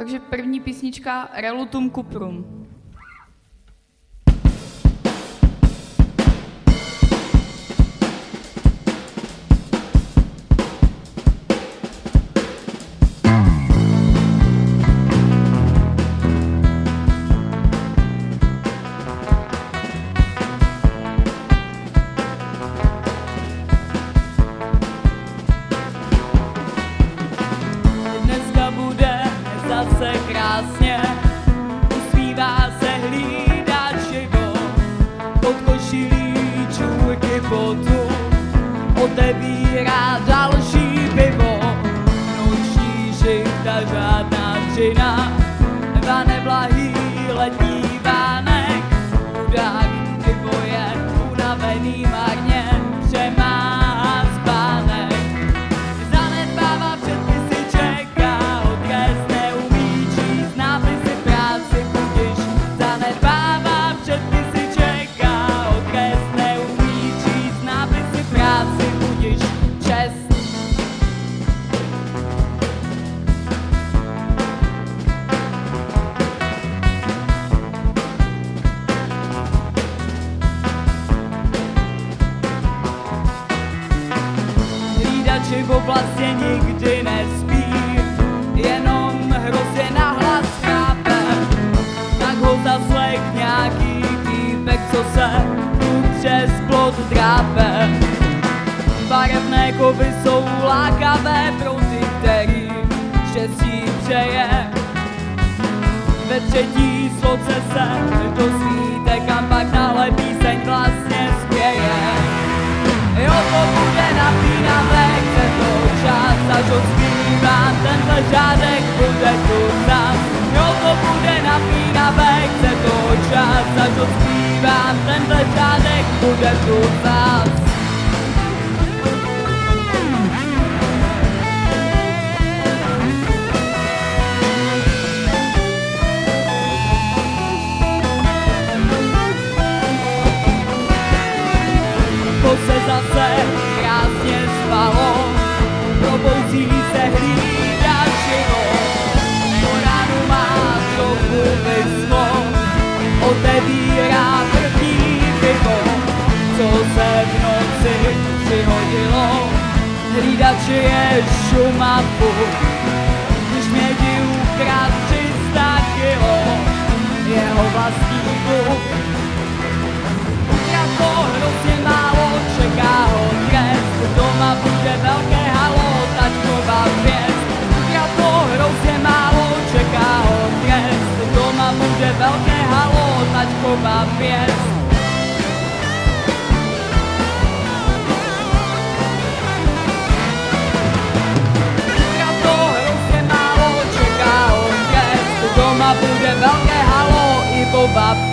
Takže první písnička Relutum Cuprum. Se krásně usmívá se hlídačivo, pod košilí čůrky potu otevírá další pivo. Noční žita, žádná dřina, dva neblahý letní vánek. Chudák pivo je unavený marně, přemáhá spánek. Zanedbává předpisy, čeká odkaz. Hlídačivo vlastně nikdy nespí, jenom hrozně nahlas chápe. Tak ho zaslech nějaký týpek, co se tu přes plot drápe. Barevné kovy jsou lákavé pro ty, který štěstí přeje. Ve třetí sloce se dozvíte, kam pak tahle píseň vlastně zpěje. Jo, to bude napínavé, chce to čas, až odspívám, tenhle řádek bude tu nás. Jo, to bude napínavé, chce to čas, až odspívám, tenhle řádek bude tu nás. To se zase krásně spalo, probouzí se hlídačivo. Po ránu má trochu vyslo, otevírá první pivo, co se v noci přihodilo. Hlídači je šumavu, když mědi ukrát 300 kilo, jeho vlastní bůh. Jako hrozně málo, čeká ho trest, doma bude velké halo, tačková hvězd. Jako hrozně málo, čeká ho trest, doma bude velké halo, tačková hvězd. Jako hrozně málo, čeká ho trest, doma bude velké halo, i Boba